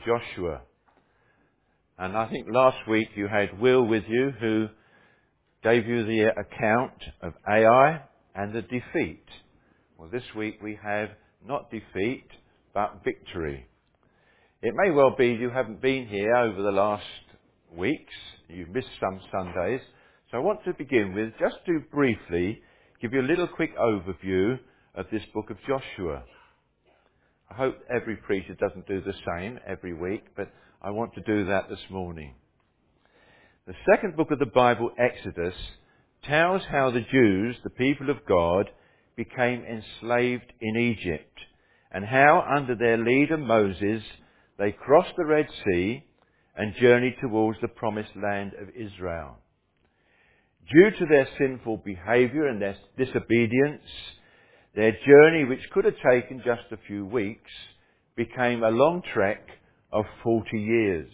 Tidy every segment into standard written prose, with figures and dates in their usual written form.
Joshua. And I think last week you had Will with you who gave you the account of Ai and the defeat. Well, this week we have not defeat, but victory. It may well be you haven't been here over the last weeks. You've missed some Sundays. So I want to begin with, just to briefly give you a little quick overview of this book of Joshua. I hope every preacher doesn't do the same every week, but I want to do that this morning. The second book of the Bible, Exodus, tells how the Jews, the people of God, became enslaved in Egypt, and how under their leader Moses they crossed the Red Sea and journeyed towards the promised land of Israel. Due to their sinful behaviour and their disobedience, their journey, which could have taken just a few weeks, became a long trek of 40 years.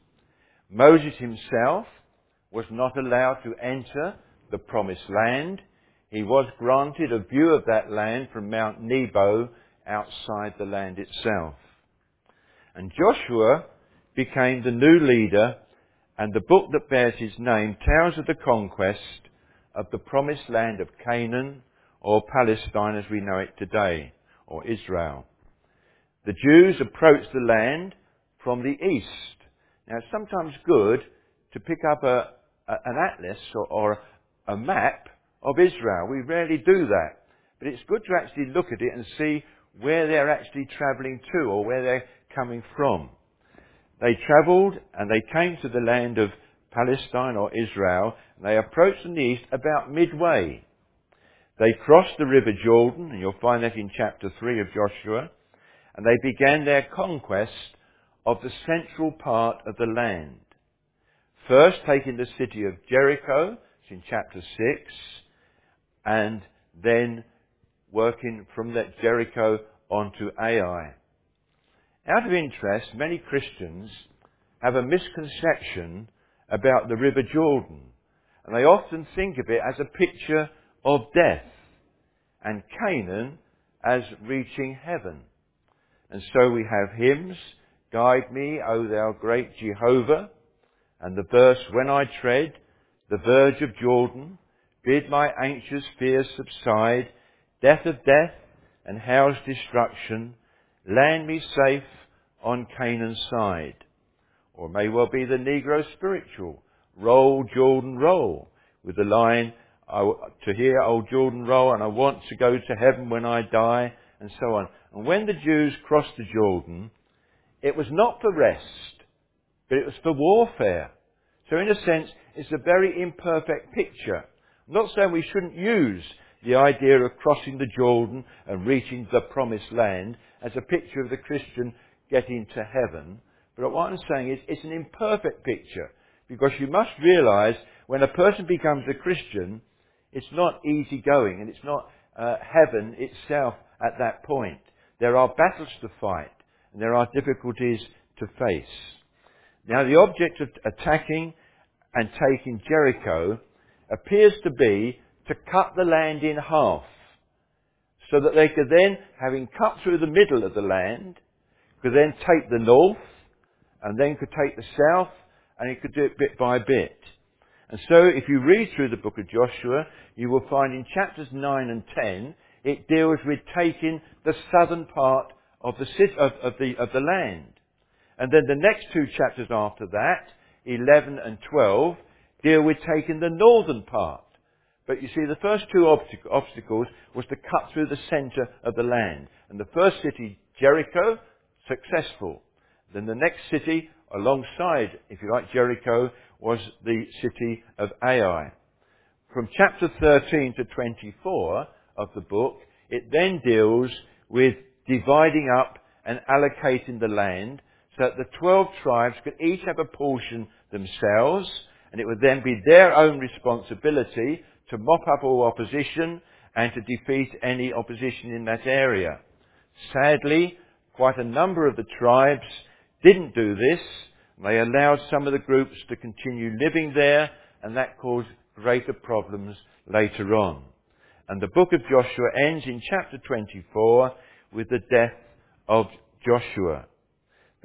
Moses himself was not allowed to enter the promised land. He was granted a view of that land from Mount Nebo outside the land itself. And Joshua became the new leader, and the book that bears his name tells of the conquest of the promised land of Canaan, or Palestine as we know it today, or Israel. The Jews approached the land from the east. Now it's sometimes good to pick up an atlas or a map of Israel. We rarely do that. But it's good to actually look at it and see where they're actually travelling to or where they're coming from. They travelled and they came to the land of Palestine or Israel, and they approached from the east about midway. They crossed the river Jordan, and you'll find that in chapter 3 of Joshua, and they began their conquest of the central part of the land. First taking the city of Jericho, it's in chapter 6, and then working from that Jericho onto Ai. Out of interest, many Christians have a misconception about the River Jordan, and they often think of it as a picture of death, and Canaan as reaching heaven. And so we have hymns, Guide me, O thou great Jehovah, and the verse, When I tread the verge of Jordan, bid my anxious fears subside, death of death and hell's destruction, land me safe on Canaan's side. Or it may well be the Negro spiritual, Roll, Jordan, roll, with the line, to hear, O Jordan, roll, and I want to go to heaven when I die, and so on. And when the Jews crossed the Jordan, it was not for rest, but it was for warfare. So in a sense, it's a very imperfect picture. I'm not saying we shouldn't use the idea of crossing the Jordan and reaching the promised land as a picture of the Christian getting to heaven. But what I'm saying is it's an imperfect picture, because you must realise when a person becomes a Christian, it's not easy going, and it's not heaven itself at that point. There are battles to fight, and there are difficulties to face. Now, the object of attacking and taking Jericho appears to be to cut the land in half, so that they could then, having cut through the middle of the land, could then take the north, and then could take the south, and it could do it bit by bit. And so, if you read through the book of Joshua, you will find in chapters 9 and 10, it deals with taking the southern part of the land. And then the next two chapters after that, 11 and 12, deal with taking the northern part. But you see, the first two obstacles was to cut through the centre of the land. And the first city, Jericho, successful. Then the next city, alongside, if you like, Jericho, was the city of Ai. From chapter 13 to 24 of the book, it then deals with dividing up and allocating the land so that the 12 tribes could each have a portion themselves, and it would then be their own responsibility to mop up all opposition and to defeat any opposition in that area. Sadly, quite a number of the tribes didn't do this. They allowed some of the groups to continue living there, and that caused greater problems later on. And the book of Joshua ends in chapter 24 with the death of Joshua.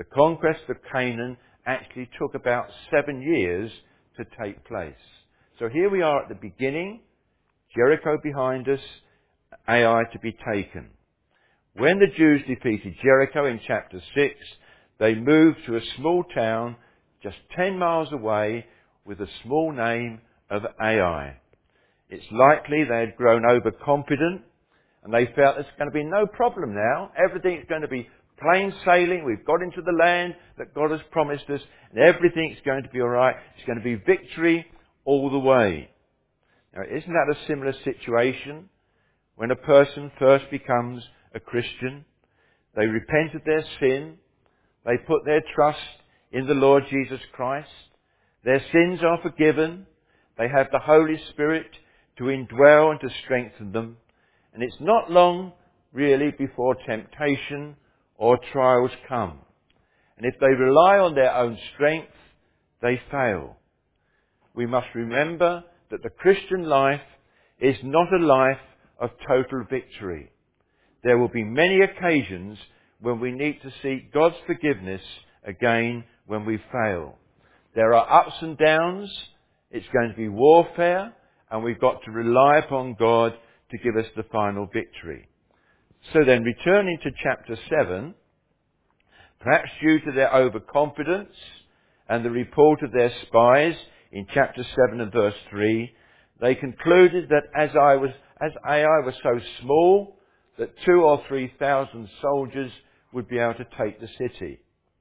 The conquest of Canaan actually took about 7 years to take place. So here we are at the beginning, Jericho behind us, Ai to be taken. When the Jews defeated Jericho in chapter 6, they moved to a small town just 10 miles away with a small name of Ai. It's likely they had grown overconfident and they felt there's going to be no problem now. Everything's going to be plain sailing. We've got into the land that God has promised us and everything's going to be all right. It's going to be victory all the way. Now, isn't that a similar situation when a person first becomes a Christian? They repent of their sin. They put their trust in the Lord Jesus Christ. Their sins are forgiven. They have the Holy Spirit to indwell and to strengthen them. And it's not long, really, before temptation or trials come. And if they rely on their own strength, they fail. We must remember that the Christian life is not a life of total victory. There will be many occasions when we need to seek God's forgiveness again when we fail. There are ups and downs. It's going to be warfare, and we've got to rely upon God to give us the final victory. So then, returning to chapter 7, perhaps due to their overconfidence and the report of their spies in chapter 7 and verse 3, they concluded that as Ai was so small that 2,000 or 3,000 soldiers would be able to take the city.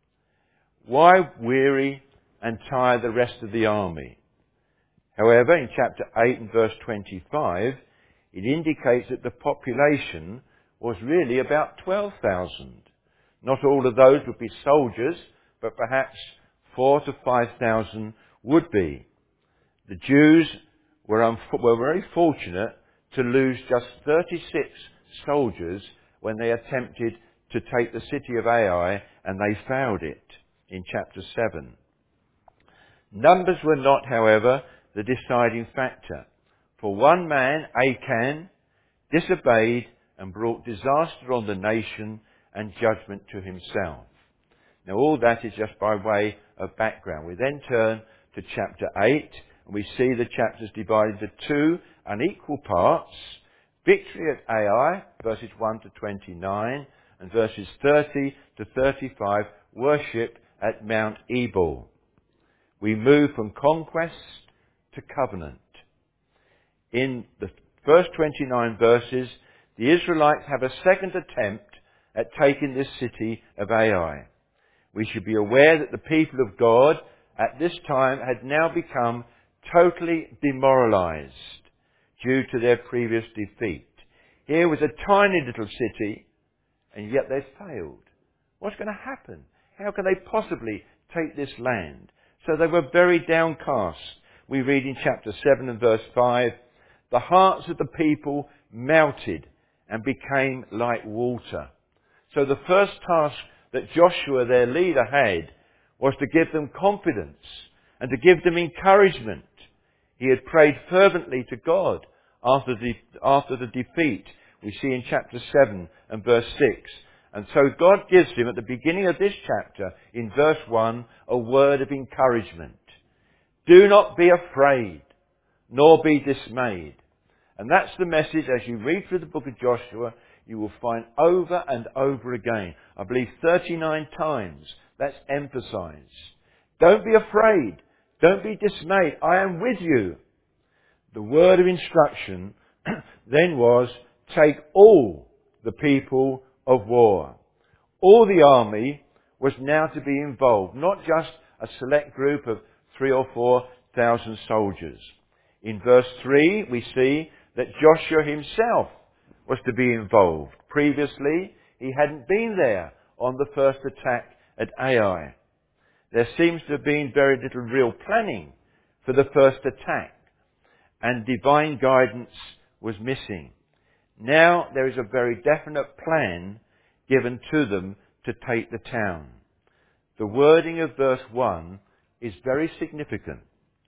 Why weary and tire the rest of the army? However, in chapter 8 and verse 25, it indicates that the population was really about 12,000. Not all of those would be soldiers, but perhaps 4,000 to 5,000 would be. The Jews were very fortunate to lose just 36 soldiers when they attempted to take the city of Ai, and they failed it in chapter 7. Numbers were not, however, the deciding factor. For one man, Achan, disobeyed and brought disaster on the nation and judgment to himself. Now all that is just by way of background. We then turn to chapter 8 and we see the chapters divided into 2 unequal parts. Victory at Ai, verses 1 to 29, and verses 30 to 35, worship at Mount Ebal. We move from conquest to covenant. In the first 29 verses, the Israelites have a second attempt at taking this city of Ai. We should be aware that the people of God at this time had now become totally demoralized due to their previous defeat. Here was a tiny little city, and yet they failed. What's going to happen? How can they possibly take this land? So they were very downcast. We read in chapter 7 and verse 5, the hearts of the people melted and became like water. So the first task that Joshua, their leader, had was to give them confidence and to give them encouragement. He had prayed fervently to God after the defeat we see in chapter 7 and verse 6. And so God gives him at the beginning of this chapter, in verse 1, a word of encouragement. Do not be afraid, nor be dismayed. And that's the message as you read through the book of Joshua, you will find over and over again. I believe 39 times that's emphasized. Don't be afraid. Don't be dismayed. I am with you. The word of instruction then was, take all the people of war. All the army was now to be involved, not just a select group of 3,000 or 4,000 soldiers. In verse 3 we see that Joshua himself was to be involved. Previously he hadn't been there on the first attack at Ai. There seems to have been very little real planning for the first attack, and divine guidance was missing. Now there is a very definite plan given to them to take the town. The wording of verse 1 is very significant.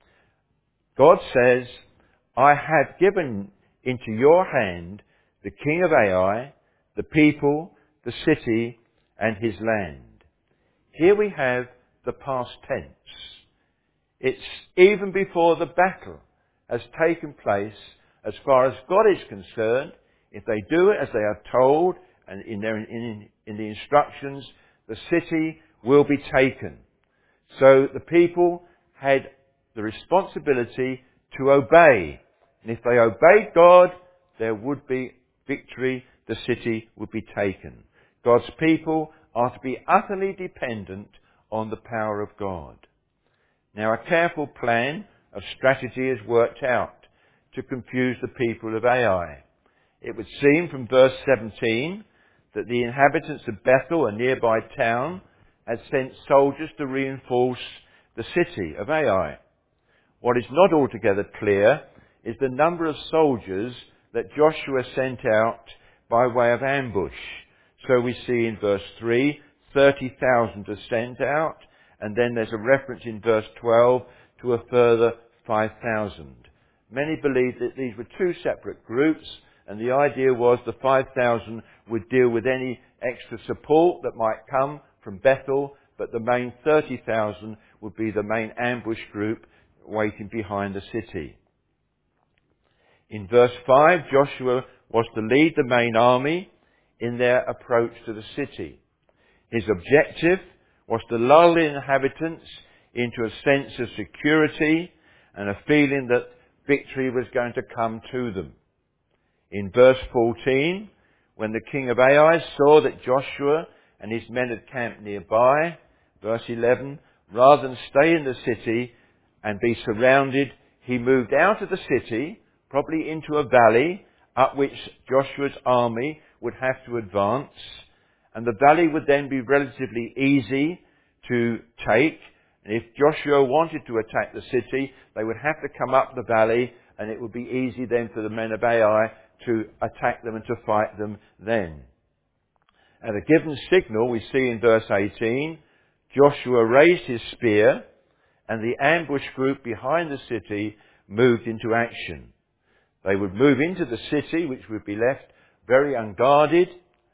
God says, I have given into your hand the king of Ai, the people, the city, and his land. Here we have the past tense. It's even before the battle has taken place. As far as God is concerned, if they do it as they are told and in the instructions, the city will be taken. So the people had the responsibility to obey. And if they obeyed God, there would be victory. The city would be taken. God's people are to be utterly dependent on the power of God. Now, a careful plan of strategy is worked out to confuse the people of Ai. It would seem from verse 17 that the inhabitants of Bethel, a nearby town, had sent soldiers to reinforce the city of Ai. What is not altogether clear is the number of soldiers that Joshua sent out by way of ambush. So we see in verse 3, 30,000 are sent out, and then there's a reference in verse 12 to a further 5,000. Many believe that these were two separate groups, and the idea was the 5,000 would deal with any extra support that might come from Bethel, but the main 30,000 would be the main ambush group waiting behind the city. In verse 5, Joshua was to lead the main army in their approach to the city. His objective was to lull the inhabitants into a sense of security and a feeling that victory was going to come to them. In verse 14, when the king of Ai saw that Joshua and his men had camped nearby, verse 11, rather than stay in the city and be surrounded, he moved out of the city, probably into a valley, up which Joshua's army would have to advance, and the valley would then be relatively easy to take. And if Joshua wanted to attack the city, they would have to come up the valley, and it would be easy then for the men of Ai to attack them and to fight them then. At a given signal, we see in verse 18, Joshua raised his spear, and the ambush group behind the city moved into action. They would move into the city, which would be left very unguarded,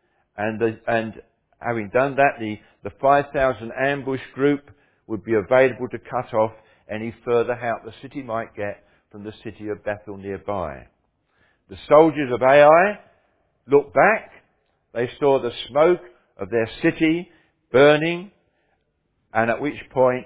and having done that, the 5,000 ambush group would be available to cut off any further help the city might get from the city of Bethel nearby. The soldiers of Ai looked back. They saw the smoke of their city burning, and at which point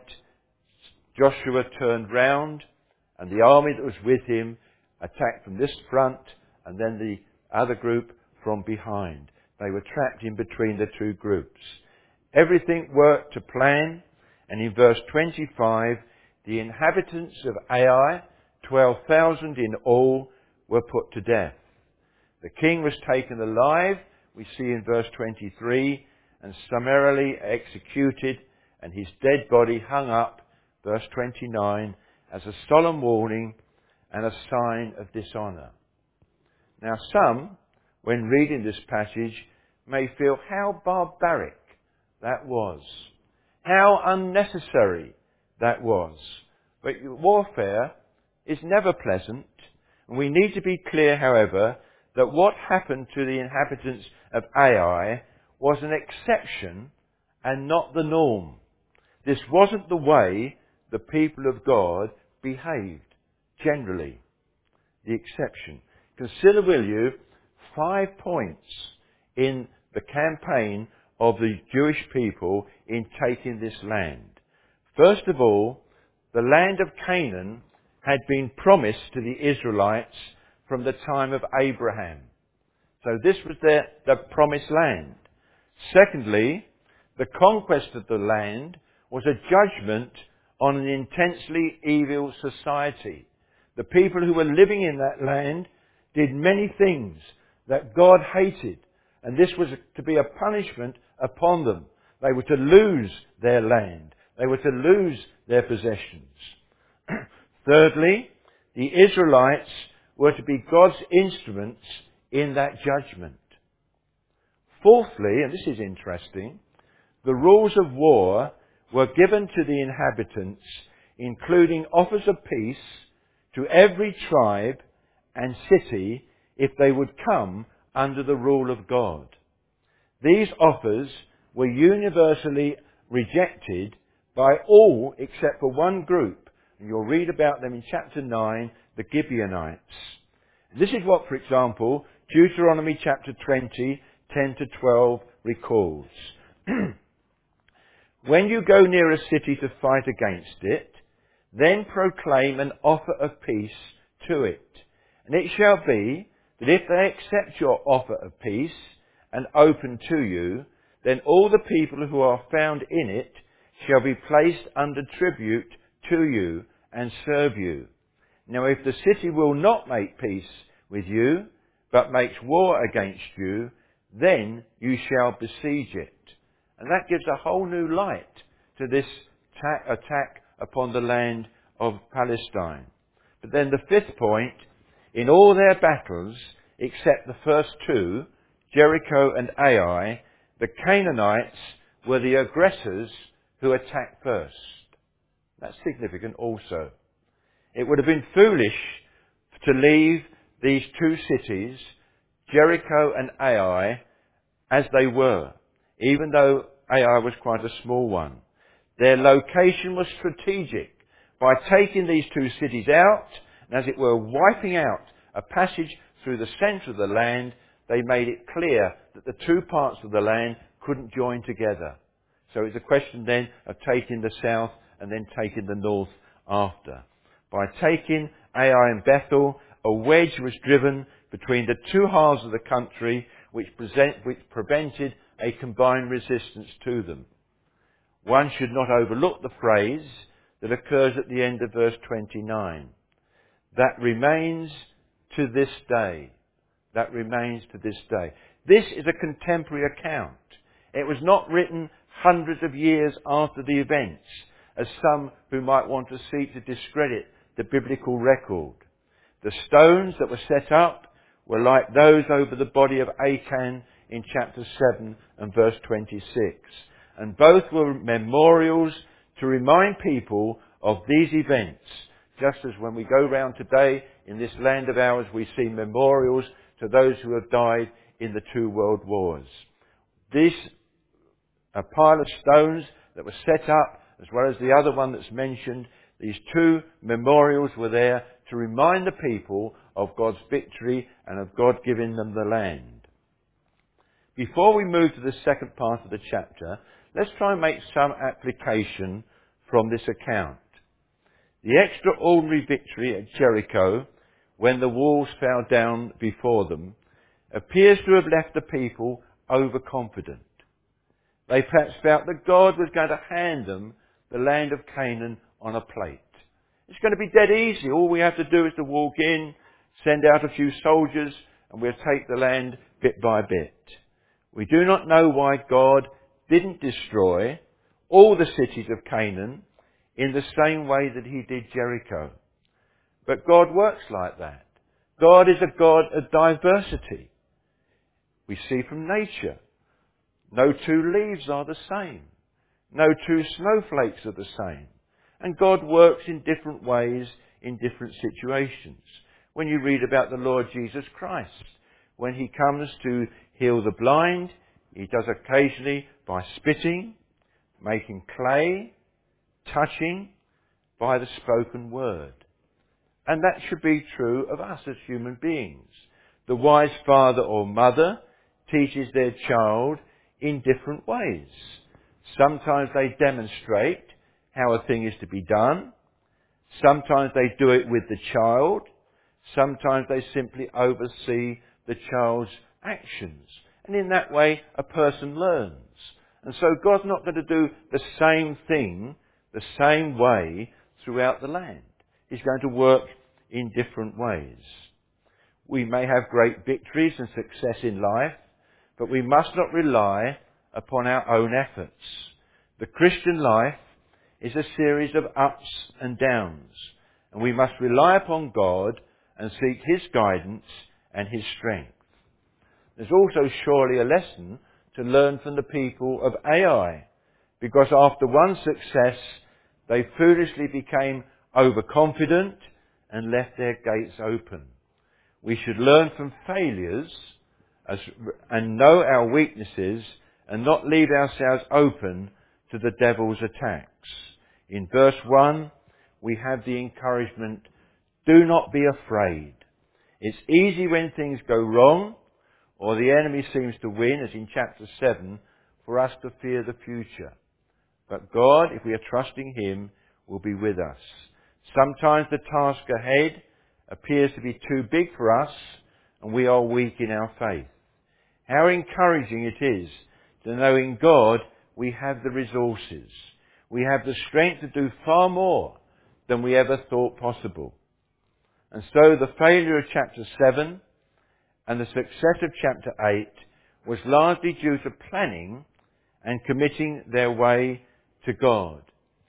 Joshua turned round, and the army that was with him attacked from this front, and then the other group from behind. They were trapped in between the two groups. Everything worked to plan, and in verse 25, the inhabitants of Ai, 12,000 in all, were put to death. The king was taken alive, we see in verse 23, and summarily executed, and his dead body hung up, verse 29, as a solemn warning and a sign of dishonour. Now some, when reading this passage, may feel how barbaric that was, how unnecessary that was. But warfare is never pleasant, and we need to be clear, however, that what happened to the inhabitants of Ai was an exception and not the norm. This wasn't the way the people of God behaved, generally. The exception. Consider, will you, 5 points in the campaign of the Jewish people in taking this land. First of all, the land of Canaan had been promised to the Israelites from the time of Abraham. So this was the promised land. Secondly, the conquest of the land was a judgment on an intensely evil society. The people who were living in that land did many things that God hated, and this was to be a punishment upon them. They were to lose their land. They were to lose their possessions. Thirdly, the Israelites were to be God's instruments in that judgment. Fourthly, and this is interesting, the rules of war were given to the inhabitants, including offers of peace to every tribe and city if they would come under the rule of God. These offers were universally rejected by all except for one group. And you'll read about them in chapter 9, the Gibeonites. This is what, for example, Deuteronomy chapter 20, 10 to 12 records. When you go near a city to fight against it, then proclaim an offer of peace to it. And it shall be that if they accept your offer of peace and open to you, then all the people who are found in it shall be placed under tribute to you and serve you. Now if the city will not make peace with you, but makes war against you, then you shall besiege it. And that gives a whole new light to this attack upon the land of Palestine. But then the fifth point, in all their battles, except the first two, Jericho and Ai, the Canaanites were the aggressors who attacked first. That's significant also. It would have been foolish to leave these two cities, Jericho and Ai, as they were, even though Ai was quite a small one. Their location was strategic. By taking these two cities out, and as it were wiping out a passage through the centre of the land, they made it clear that the two parts of the land couldn't join together. So it's a question then of taking the south and then taking the north after. By taking Ai and Bethel, a wedge was driven between the two halves of the country which prevented a combined resistance to them. One should not overlook the phrase that occurs at the end of verse 29. That remains to this day. That remains to this day. This is a contemporary account. It was not written hundreds of years after the events, as some who might want to seek to discredit the biblical record. The stones that were set up were like those over the body of Achan in chapter 7 and verse 26. And both were memorials to remind people of these events. Just as when we go round today in this land of ours, we see memorials to those who have died in the two world wars. This, a pile of stones that were set up, as well as the other one that's mentioned, these two memorials were there to remind the people of God's victory and of God giving them the land. Before we move to the second part of the chapter, let's try and make some application from this account. The extraordinary victory at Jericho, when the walls fell down before them, appears to have left the people overconfident. They perhaps felt that God was going to hand them the land of Canaan on a plate. It's going to be dead easy. All we have to do is to walk in, send out a few soldiers, and we'll take the land bit by bit. We do not know why God didn't destroy all the cities of Canaan in the same way that he did Jericho. But God works like that. God is a God of diversity. We see from nature, no two leaves are the same. No two snowflakes are the same. And God works in different ways in different situations. When you read about the Lord Jesus Christ, when he comes to heal the blind, he does occasionally by spitting, making clay, touching, by the spoken word. And that should be true of us as human beings. The wise father or mother teaches their child in different ways. Sometimes they demonstrate how a thing is to be done. Sometimes they do it with the child. Sometimes they simply oversee the child's actions. And in that way, a person learns. And so God's not going to do the same thing, the same way throughout the land. He's going to work in different ways. We may have great victories and success in life, but we must not rely upon our own efforts. The Christian life is a series of ups and downs, and we must rely upon God and seek his guidance and his strength. There's also surely a lesson to learn from the people of Ai, because after one success, they foolishly became overconfident and left their gates open. We should learn from failures and know our weaknesses and not leave ourselves open to the devil's attacks. In verse 1, we have the encouragement, do not be afraid. It's easy when things go wrong or the enemy seems to win, as in chapter 7, for us to fear the future. But God, if we are trusting Him, will be with us. Sometimes the task ahead appears to be too big for us and we are weak in our faith. How encouraging it is to know in God we have the resources. We have the strength to do far more than we ever thought possible. And so the failure of chapter 7 and the success of chapter 8 was largely due to planning and committing their way to God.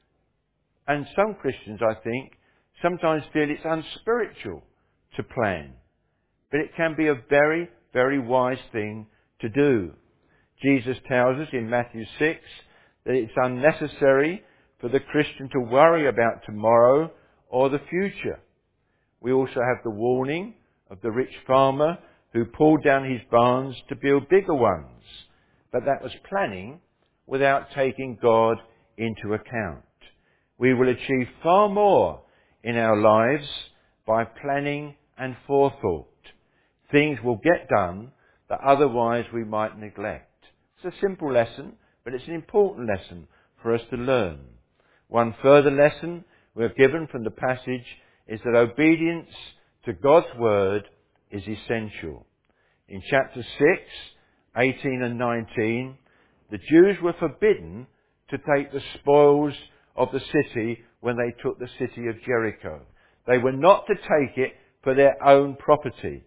And some Christians, I think, sometimes feel it's unspiritual to plan. But it can be a very, very wise thing to do. Jesus tells us in Matthew 6 that it's unnecessary for the Christian to worry about tomorrow or the future. We also have the warning of the rich farmer who pulled down his barns to build bigger ones. But that was planning without taking God into account. We will achieve far more in our lives by planning and forethought. Things will get done that otherwise we might neglect. It's a simple lesson, but it's an important lesson for us to learn. One further lesson we are given from the passage is that obedience to God's word is essential. In chapter 6, 18 and 19, the Jews were forbidden to take the spoils of the city when they took the city of Jericho. They were not to take it for their own property.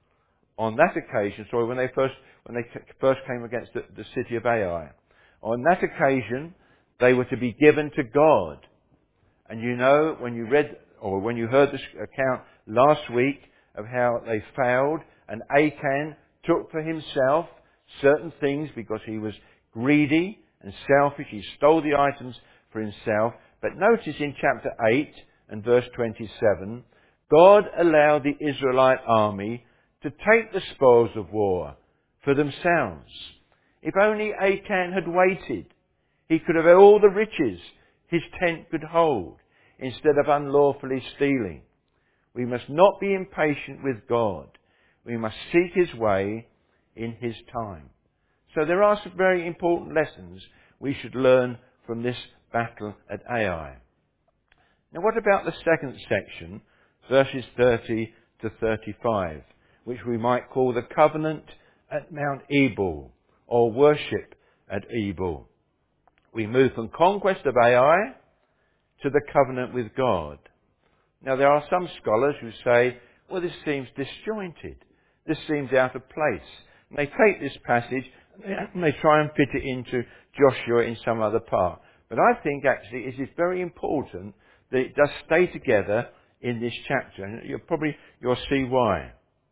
On that occasion, when they first came against the city of Ai, on that occasion, they were to be given to God. And you know, when you read, or when you heard this account last week of how they failed, and Achan took for himself certain things because he was greedy and selfish. He stole the items for himself. But notice in chapter 8 and verse 27, God allowed the Israelite army to take the spoils of war for themselves. If only Achan had waited, he could have had all the riches his tent could hold instead of unlawfully stealing. We must not be impatient with God. We must seek His way in His time. So there are some very important lessons we should learn from this battle at Ai. Now what about the second section, verses 30 to 35, which we might call the covenant at Mount Ebal, or worship at Ebal? We move from conquest of Ai to the covenant with God. Now there are some scholars who say, well, this seems disjointed. This seems out of place. And they take this passage and they try and fit it into Joshua in some other part. But I think actually it is very important that it does stay together in this chapter. And you'll see why.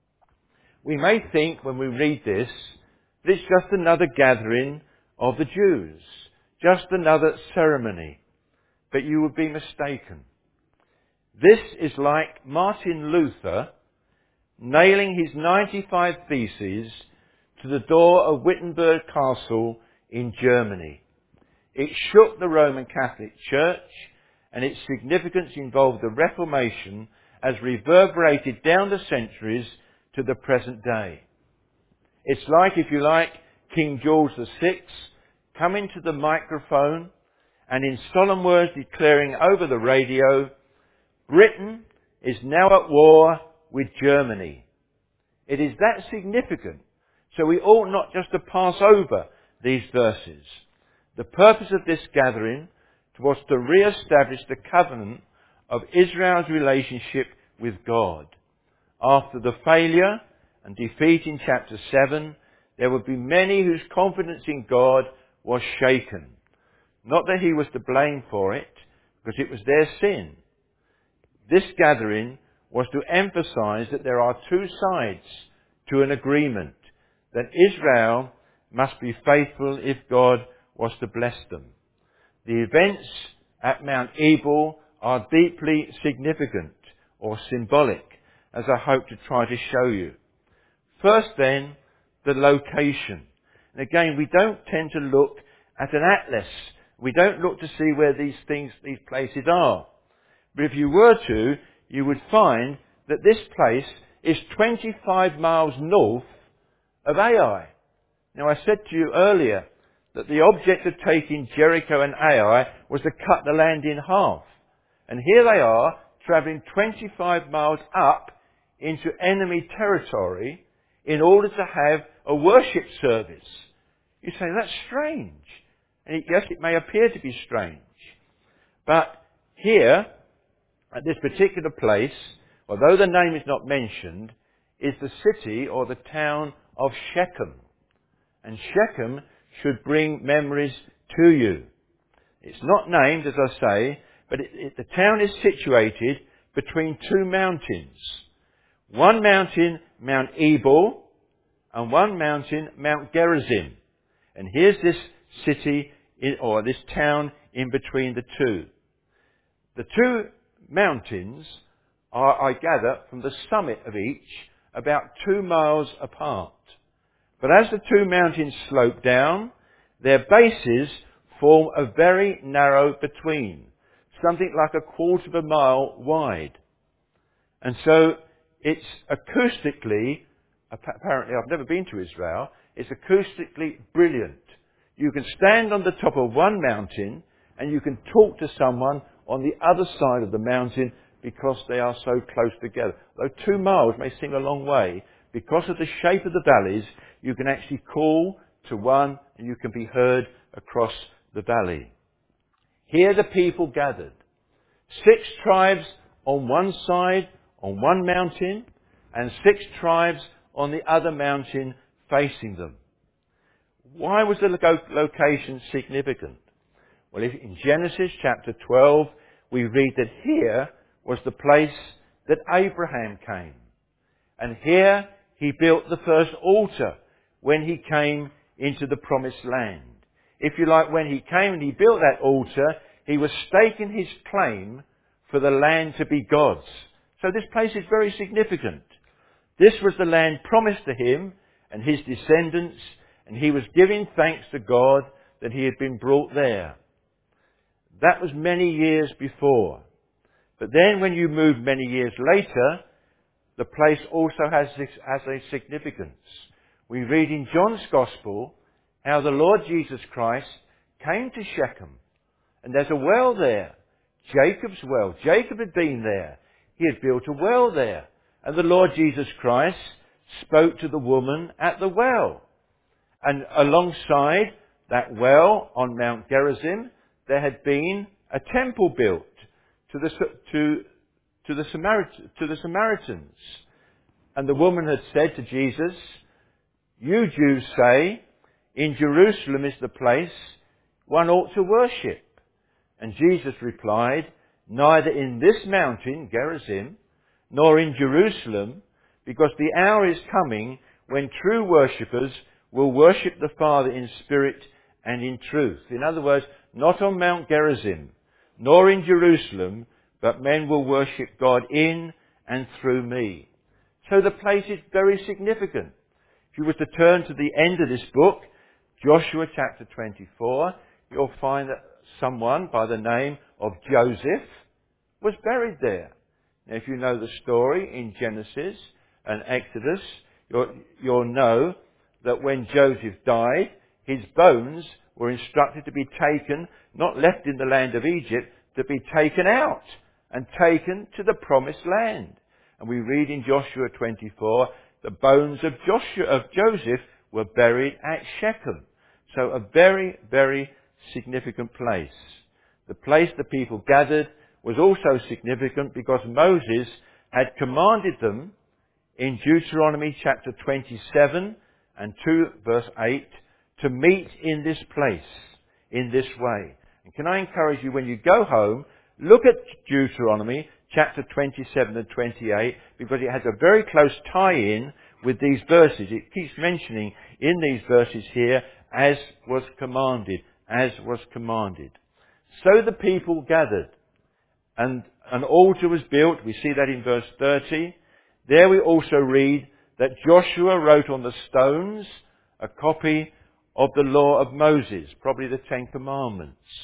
We may think when we read this that it's just another gathering of the Jews. Just another ceremony. But you would be mistaken. This is like Martin Luther nailing his 95 Theses to the door of Wittenberg Castle in Germany. It shook the Roman Catholic Church, and its significance involved the Reformation as reverberated down the centuries to the present day. It's like, if you like, King George VI coming to the microphone and in solemn words declaring over the radio, Britain is now at war with Germany. It is that significant. So we ought not just to pass over these verses. The purpose of this gathering was to re-establish the covenant of Israel's relationship with God. After the failure and defeat in chapter 7, there would be many whose confidence in God was shaken. Not that He was to blame for it, because it was their sin. This gathering was to emphasize that there are two sides to an agreement, that Israel must be faithful if God was to bless them. The events at Mount Ebal are deeply significant or symbolic, as I hope to try to show you. First then, the location. And again, we don't tend to look at an atlas We don't look to see where these places are. But if you were to, you would find that this place is 25 miles north of Ai. Now, I said to you earlier that the object of taking Jericho and Ai was to cut the land in half. And here they are, travelling 25 miles up into enemy territory in order to have a worship service. You say, that's strange. And yes, it may appear to be strange. But here, at this particular place, although the name is not mentioned, is the city or the town of Shechem. And Shechem should bring memories to you. It's not named, as I say, but the town is situated between two mountains. One mountain, Mount Ebal, and one mountain, Mount Gerizim. And here's this city, or this town, in between the two. The two mountains are, I gather, from the summit of each, about 2 miles apart. But as the two mountains slope down, their bases form a very narrow between, something like 1/4 of a mile wide. And so it's acoustically, apparently I've never been to Israel, it's acoustically brilliant. You can stand on the top of one mountain and you can talk to someone on the other side of the mountain because they are so close together. Though 2 miles may seem a long way, because of the shape of the valleys, you can actually call to one and you can be heard across the valley. Here the people gathered. 6 tribes on one side, on one mountain, and 6 tribes on the other mountain facing them. Why was the location significant? Well, in Genesis chapter 12, we read that here was the place that Abraham came. And here he built the first altar when he came into the promised land. If you like, when he came and he built that altar, he was staking his claim for the land to be God's. So this place is very significant. This was the land promised to him and his descendants, and he was giving thanks to God that he had been brought there. That was many years before. But then when you move many years later, the place also has a significance. We read in John's Gospel how the Lord Jesus Christ came to Shechem. And there's a well there, Jacob's well. Jacob had been there. He had built a well there. And the Lord Jesus Christ spoke to the woman at the well. And alongside that well on Mount Gerizim, there had been a temple built to the Samaritans. And the woman had said to Jesus, "You Jews say, in Jerusalem is the place one ought to worship." And Jesus replied, "Neither in this mountain, Gerizim, nor in Jerusalem, because the hour is coming when true worshippers will worship the Father in spirit and in truth." In other words, not on Mount Gerizim, nor in Jerusalem, but men will worship God in and through me. So the place is very significant. If you were to turn to the end of this book, Joshua chapter 24, you'll find that someone by the name of Joseph was buried there. Now, if you know the story in Genesis and Exodus, you'll know that when Joseph died, his bones were instructed to be taken, not left in the land of Egypt, to be taken out and taken to the promised land. And we read in Joshua 24, the bones of Joseph were buried at Shechem. So a very, very significant place. The place the people gathered was also significant because Moses had commanded them in Deuteronomy chapter 27 and 2 verse 8 to meet in this place, in this way. And can I encourage you, when you go home, look at Deuteronomy chapter 27 and 28, because it has a very close tie-in with these verses. It keeps mentioning in these verses here, as was commanded, as was commanded. So the people gathered, and an altar was built. We see that in verse 30. There we also read that Joshua wrote on the stones a copy of the law of Moses, probably the 10 Commandments.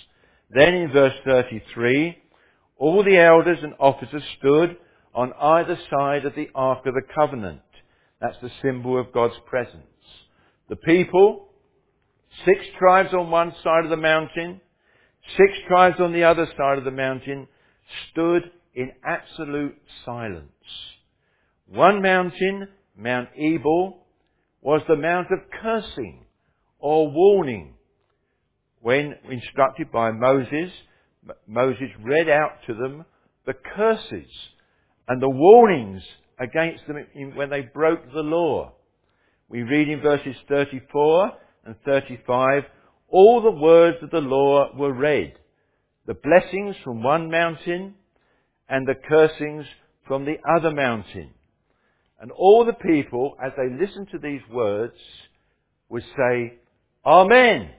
Then in verse 33, all the elders and officers stood on either side of the Ark of the Covenant. That's the symbol of God's presence. The people, 6 tribes on one side of the mountain, 6 tribes on the other side of the mountain, stood in absolute silence. One mountain, Mount Ebal, was the mount of cursing or warning. When instructed by Moses, Moses read out to them the curses and the warnings against them when they broke the law. We read in verses 34 and 35, all the words of the law were read, the blessings from one mountain and the cursings from the other mountain. And all the people, as they listened to these words, would say, Amen,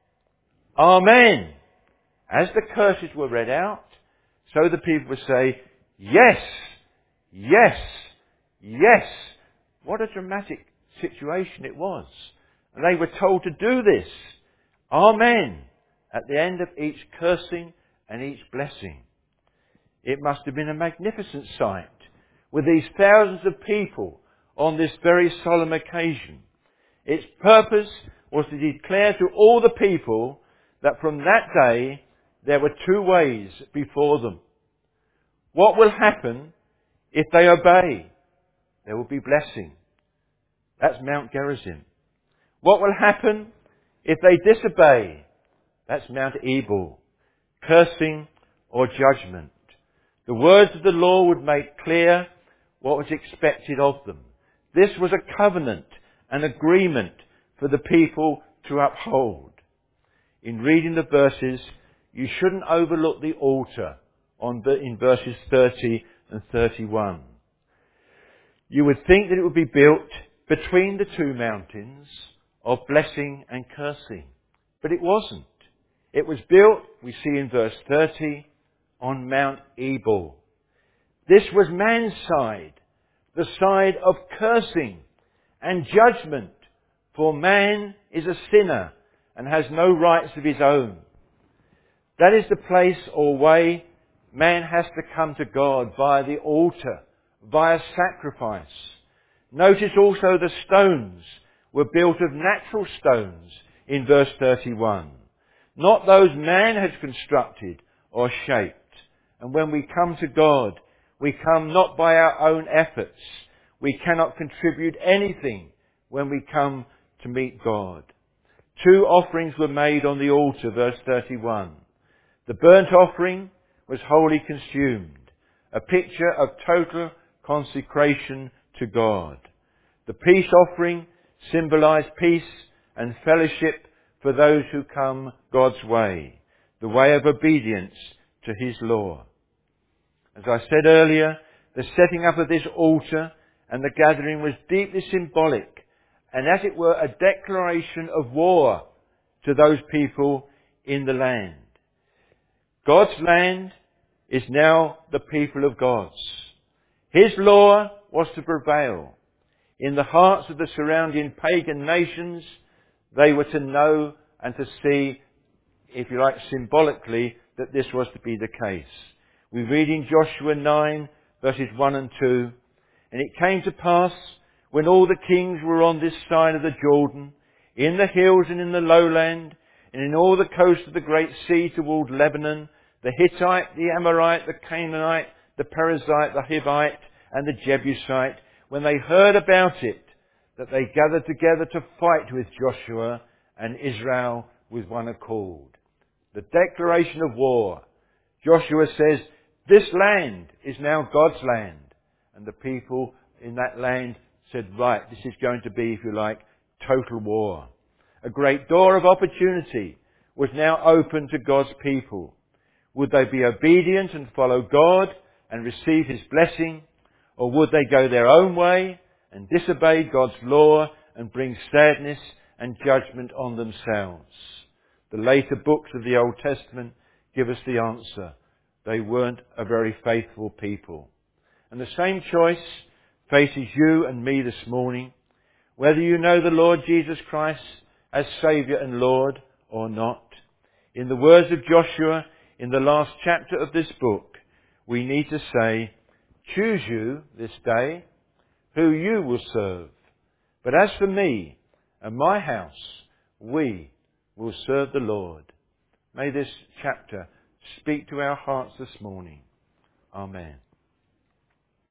Amen. As the curses were read out, so the people would say, Yes, yes, yes. What a dramatic situation it was. And they were told to do this. Amen. At the end of each cursing and each blessing. It must have been a magnificent sight with these thousands of people on this very solemn occasion. Its purpose was to declare to all the people that from that day there were 2 ways before them. What will happen if they obey? There will be blessing. That's Mount Gerizim. What will happen if they disobey? That's Mount Ebal. Cursing or judgment. The words of the law would make clear what was expected of them. This was a covenant, an agreement for the people to uphold. In reading the verses, you shouldn't overlook the altar in verses 30 and 31. You would think that it would be built between the 2 mountains of blessing and cursing. But it wasn't. It was built, we see in verse 30, on Mount Ebal. This was man's side, the side of cursing and judgment, for man is a sinner and has no rights of his own. That is the place or way man has to come to God via the altar, via sacrifice. Notice also the stones were built of natural stones in verse 31. Not those man has constructed or shaped. And when we come to God, we come not by our own efforts. We cannot contribute anything when we come to meet God. 2 offerings were made on the altar, verse 31. The burnt offering was wholly consumed, a picture of total consecration to God. The peace offering symbolized peace and fellowship for those who come God's way, the way of obedience to His law. As I said earlier, the setting up of this altar and the gathering was deeply symbolic and, as it were, a declaration of war to those people in the land. God's land is now the people of God's. His law was to prevail. In the hearts of the surrounding pagan nations, they were to know and to see, if you like, symbolically, that this was to be the case. We read in Joshua 9, verses 1 and 2, And it came to pass, when all the kings were on this side of the Jordan, in the hills and in the lowland, and in all the coast of the great sea toward Lebanon, the Hittite, the Amorite, the Canaanite, the Perizzite, the Hivite, and the Jebusite, when they heard about it, that they gathered together to fight with Joshua and Israel with one accord. The declaration of war. Joshua says, this land is now God's land. And the people in that land said, right, this is going to be, if you like, total war. A great door of opportunity was now open to God's people. Would they be obedient and follow God and receive His blessing? Or would they go their own way and disobey God's law and bring sadness and judgment on themselves? The later books of the Old Testament give us the answer. They weren't a very faithful people. And the same choice faces you and me this morning, whether you know the Lord Jesus Christ as Saviour and Lord or not. In the words of Joshua in the last chapter of this book, we need to say, choose you this day who you will serve. But as for me and my house, we will serve the Lord. May this chapter speak to our hearts this morning. Amen.